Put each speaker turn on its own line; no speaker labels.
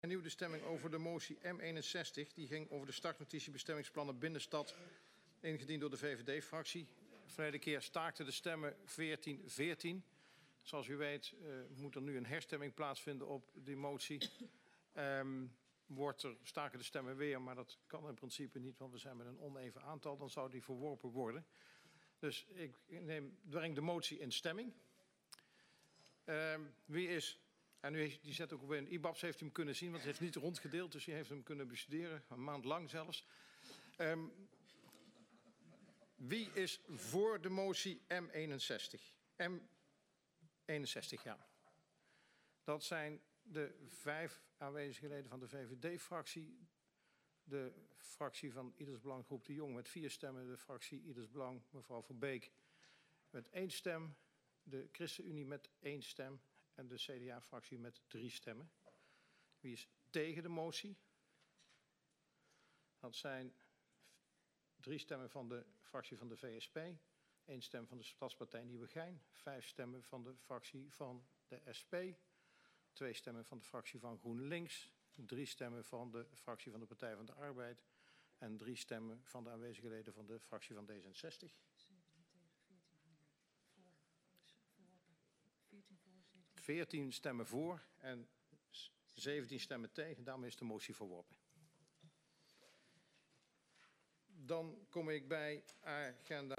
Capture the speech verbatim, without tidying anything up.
Opnieuw de stemming over de motie M eenenzestig. Die ging over de startnotitie bestemmingsplannen binnenstad. Ingediend door de V V D-fractie. Verleden keer staakten de stemmen veertien veertien. Zoals u weet uh, moet er nu een herstemming plaatsvinden op die motie. Um, wordt er, staken de stemmen weer, maar dat kan in principe niet, want we zijn met een oneven aantal. Dan zou die verworpen worden. Dus ik neem, breng de motie in stemming. Um, wie is... En u die zet ook op in. I B A B S heeft hem kunnen zien, want hij heeft niet rondgedeeld. Dus hij heeft hem kunnen bestuderen, een maand lang zelfs. Um, wie is voor de motie M eenenzestig? M eenenzestig, ja. Dat zijn de vijf aanwezige leden van de V V D-fractie. De fractie van Ieders Belang Groep de Jong met vier stemmen. De fractie Ieders Belang, mevrouw Van Beek, met één stem. De ChristenUnie met één stem. En de C D A-fractie met drie stemmen. Wie is tegen de motie? Dat zijn drie stemmen van de fractie van de V S P. één stem van de Stadspartij Nieuwegein. Vijf stemmen van de fractie van de S P. Twee stemmen van de fractie van GroenLinks. Drie stemmen van de fractie van de Partij van de Arbeid. En drie stemmen van de aanwezige leden van de fractie van D zesenzestig. veertien stemmen voor en zeventien stemmen tegen. Daarmee is de motie verworpen. Dan kom ik bij agenda